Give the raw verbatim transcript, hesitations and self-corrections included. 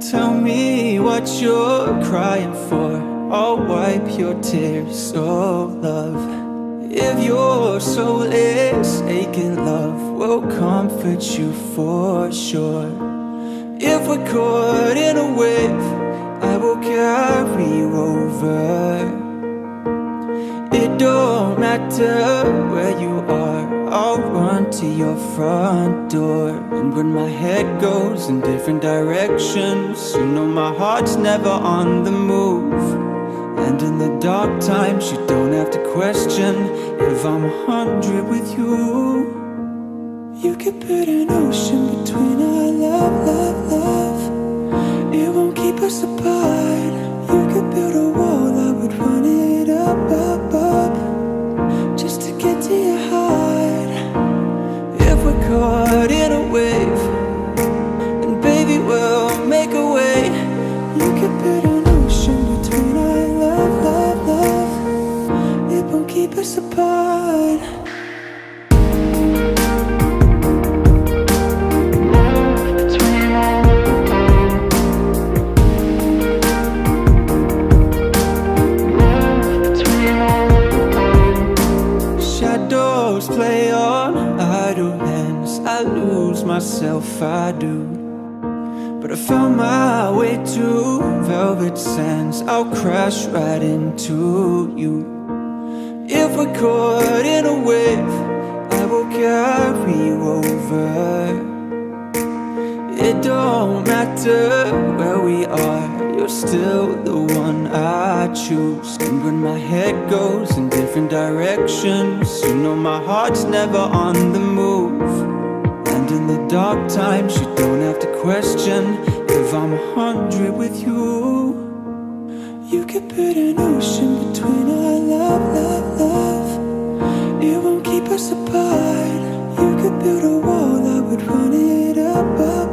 Tell me what you're crying for, I'll wipe your tears, oh love. If your soul is aching, love will comfort you for sure. If we're caught in a wave, I will carry you over. It don't matter where you are, I'll run to your front door. And when my head goes in different directions, you know my heart's never on the move. And in the dark times, you don't have to question if I'm a hundred with you. You could put an ocean between our love, love, love. It won't keep us apart. You could build a wall, I would run it up, up, up, just to get to your heart. If we're caught in a wave, then baby we'll make a way. You could put an ocean between our love, love, love. It won't keep us apart. Play on idle hands, I lose myself, I do. But I found my way to velvet sands, I'll crash right into you. If we're caught in a wave, I will carry you over. It don't matter where we are, you're still the one I choose. And when my head goes in different directions, you know my heart's never on the move. And in the dark times, you don't have to question if I'm a hundred with you. You could put an ocean between our love, love, love. It won't keep us apart. You could build a wall, I would run it up, up,